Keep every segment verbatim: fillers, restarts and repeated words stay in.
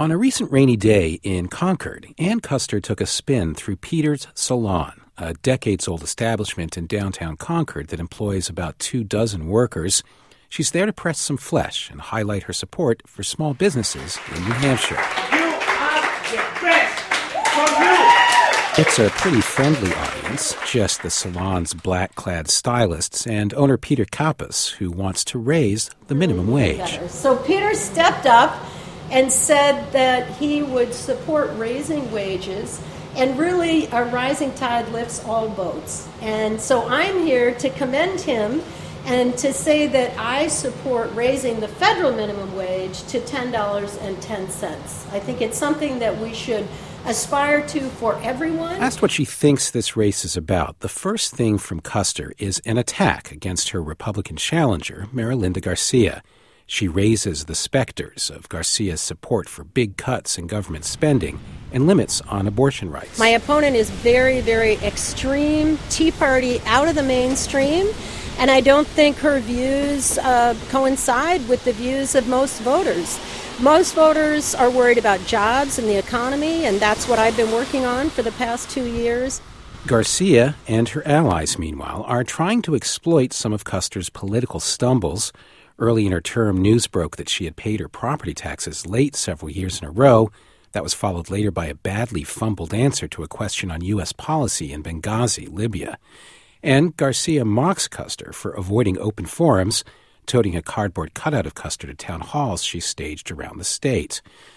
On a recent rainy day in Concord, Ann Custer took a spin through Peter's Salon, a decades-old establishment in downtown Concord that employs about two dozen workers. She's there to press some flesh and highlight her support for small businesses in New Hampshire. You are the best from you! It's a pretty friendly audience, just the salon's black-clad stylists and owner Peter Kappas, who wants to raise the minimum wage. So Peter stepped up and said that he would support raising wages, and really a rising tide lifts all boats. And so I'm here to commend him and to say that I support raising the federal minimum wage to ten dollars and ten cents. I think it's something that we should aspire to for everyone. Asked what she thinks this race is about, the first thing from Custer is an attack against her Republican challenger, Marilinda Garcia. She raises the specters of Garcia's support for big cuts in government spending and limits on abortion rights. My opponent is very, very extreme, Tea Party, out of the mainstream, and I don't think her views uh, coincide with the views of most voters. Most voters are worried about jobs and the economy, and that's what I've been working on for the past two years. Garcia and her allies, meanwhile, are trying to exploit some of Custer's political stumbles. Early in her term, news broke that she had paid her property taxes late several years in a row. That was followed later by a badly fumbled answer to a question on U S policy in Benghazi, Libya. And Garcia mocks Custer for avoiding open forums, toting a cardboard cutout of Custer to town halls she staged around the state.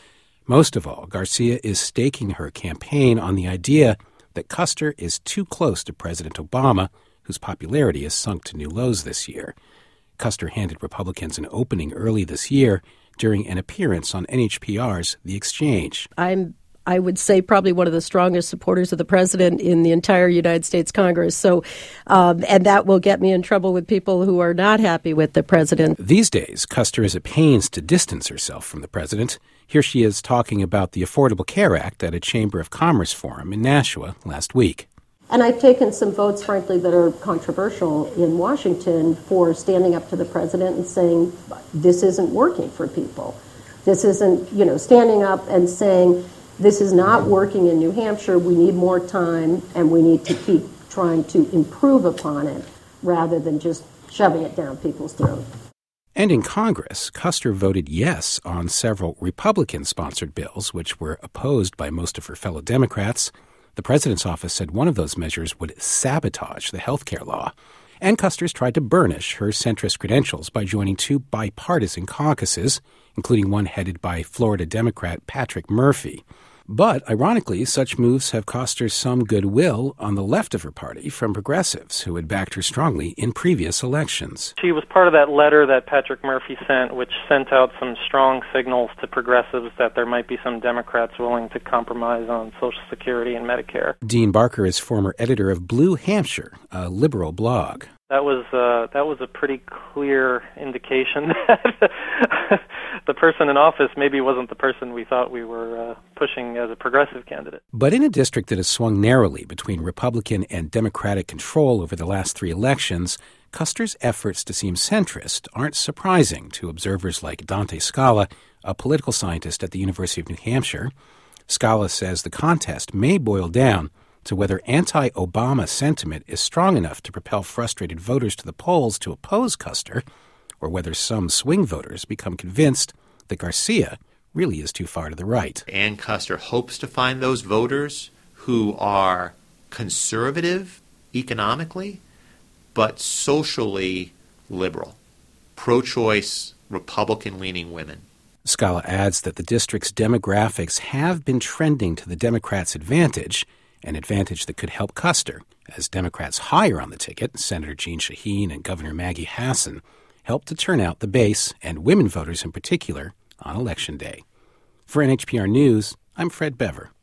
Most of all, Garcia is staking her campaign on the idea that Custer is too close to President Obama, whose popularity has sunk to new lows this year. Custer handed Republicans an opening early this year during an appearance on N H P R's The Exchange. I'm, I would say, probably one of the strongest supporters of the president in the entire United States Congress. So, um, and that will get me in trouble with people who are not happy with the president. These days, Custer is at pains to distance herself from the president. Here she is talking about the Affordable Care Act at a Chamber of Commerce forum in Nashua last week. And I've taken some votes, frankly, that are controversial in Washington for standing up to the president and saying, this isn't working for people. This isn't, you know, standing up and saying, this is not working in New Hampshire. We need more time, and we need to keep trying to improve upon it rather than just shoving it down people's throats. And in Congress, Custer voted yes on several Republican-sponsored bills, which were opposed by most of her fellow Democrats. The president's office said one of those measures would sabotage the health care law. And Custer's tried to burnish her centrist credentials by joining two bipartisan caucuses, including one headed by Florida Democrat Patrick Murphy. But, ironically, such moves have cost her some goodwill on the left of her party from progressives who had backed her strongly in previous elections. She was part of that letter that Patrick Murphy sent, which sent out some strong signals to progressives that there might be some Democrats willing to compromise on Social Security and Medicare. Dean Barker is former editor of Blue Hampshire, a liberal blog. That was uh, that was a pretty clear indication that the person in office maybe wasn't the person we thought we were uh, pushing as a progressive candidate. But in a district that has swung narrowly between Republican and Democratic control over the last three elections, Custer's efforts to seem centrist aren't surprising to observers like Dante Scala, a political scientist at the University of New Hampshire. Scala says the contest may boil down to whether anti-Obama sentiment is strong enough to propel frustrated voters to the polls to oppose Custer, or whether some swing voters become convinced that Garcia really is too far to the right. Ann Custer hopes to find those voters who are conservative economically, but socially liberal, pro-choice, Republican-leaning women. Scala adds that the district's demographics have been trending to the Democrats' advantage, an advantage that could help Custer, as Democrats higher on the ticket, Senator Jeanne Shaheen and Governor Maggie Hassan, helped to turn out the base, and women voters in particular, on Election Day. For N H P R News, I'm Fred Bever.